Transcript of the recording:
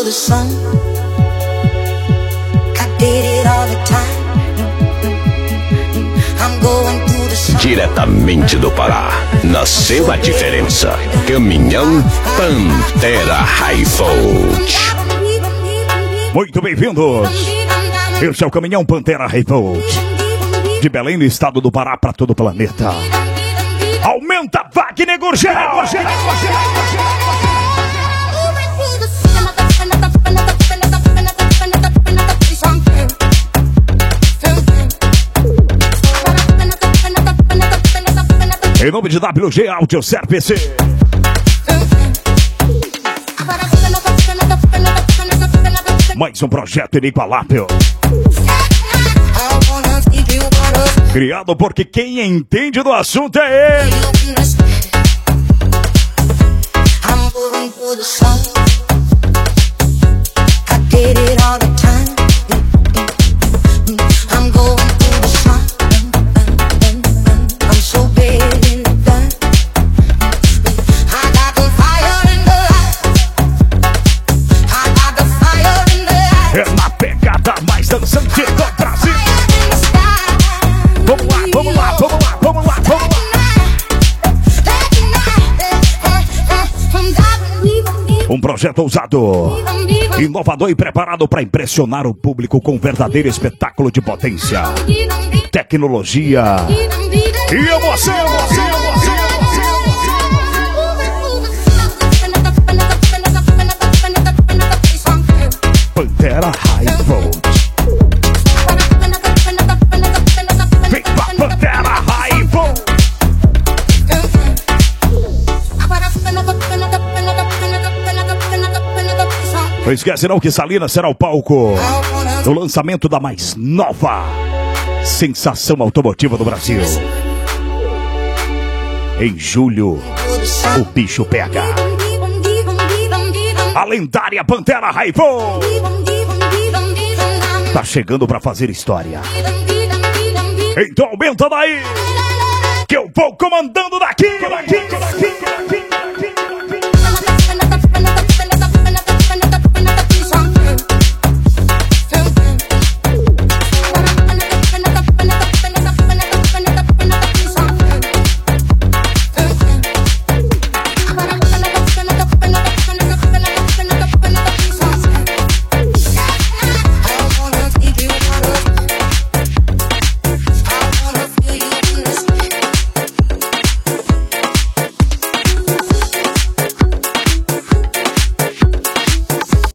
the sun. I did it all the time. I'm going through the sun. Diretamente do Pará, nasceu a diferença. Caminhão Pantera Hi-Volt. Muito bem-vindos. Esse é o Caminhão Pantera Hi-Volt, de Belém, no estado do Pará, para todo o planeta. Aumenta, Wagner Gurgel! Em nome de WG Audio Service. Mais um projeto inigualável. Criado porque quem entende do assunto é ele. É na pegada mais dançante do Brasil. Vamos lá, vamos lá, vamos lá, vamos lá, vamos lá. Um projeto ousado, inovador e preparado para impressionar o público com um verdadeiro espetáculo de potência, tecnologia e emoção. Pantera Hi-Volt. Vem pra Pantera Hi-Volt. Não esquece não que Salinas será o palco do lançamento da mais nova sensação automotiva do Brasil. Em julho, o bicho pega. A lendária Pantera Hi-Volt tá chegando pra fazer história. Então aumenta daí, que eu vou comandando daqui.